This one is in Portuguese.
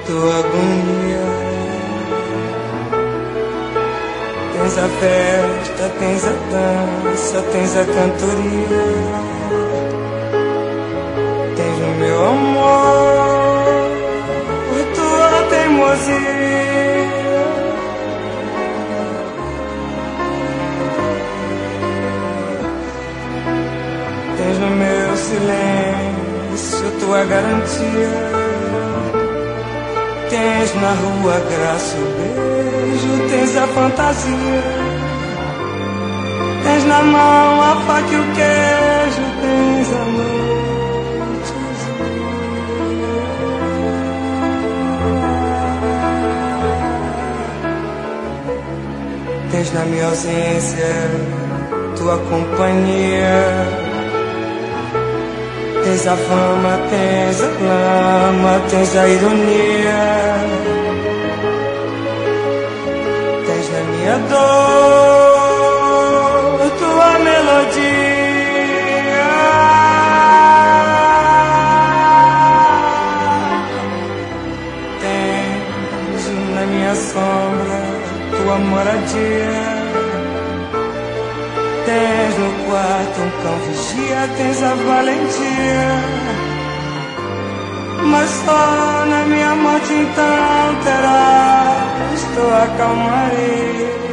tua agonia. Tens a festa, tens a dança, tens a cantoria. Tens no meu amor tua teimosia. Tens no meu silêncio tua garantia. Tens na rua a graça, o beijo, tens a fantasia. Tens na mão a faca e o queijo, tens a noite azul. Tens na minha ausência tua companhia. Tens a fama, tens a flama, tens a ironia. Tens na minha dor tua melodia. Tens na minha sombra tua moradia. Tens no quarto um cão vigia, tens a valentia. Mas só na minha morte então terás tua calmaria.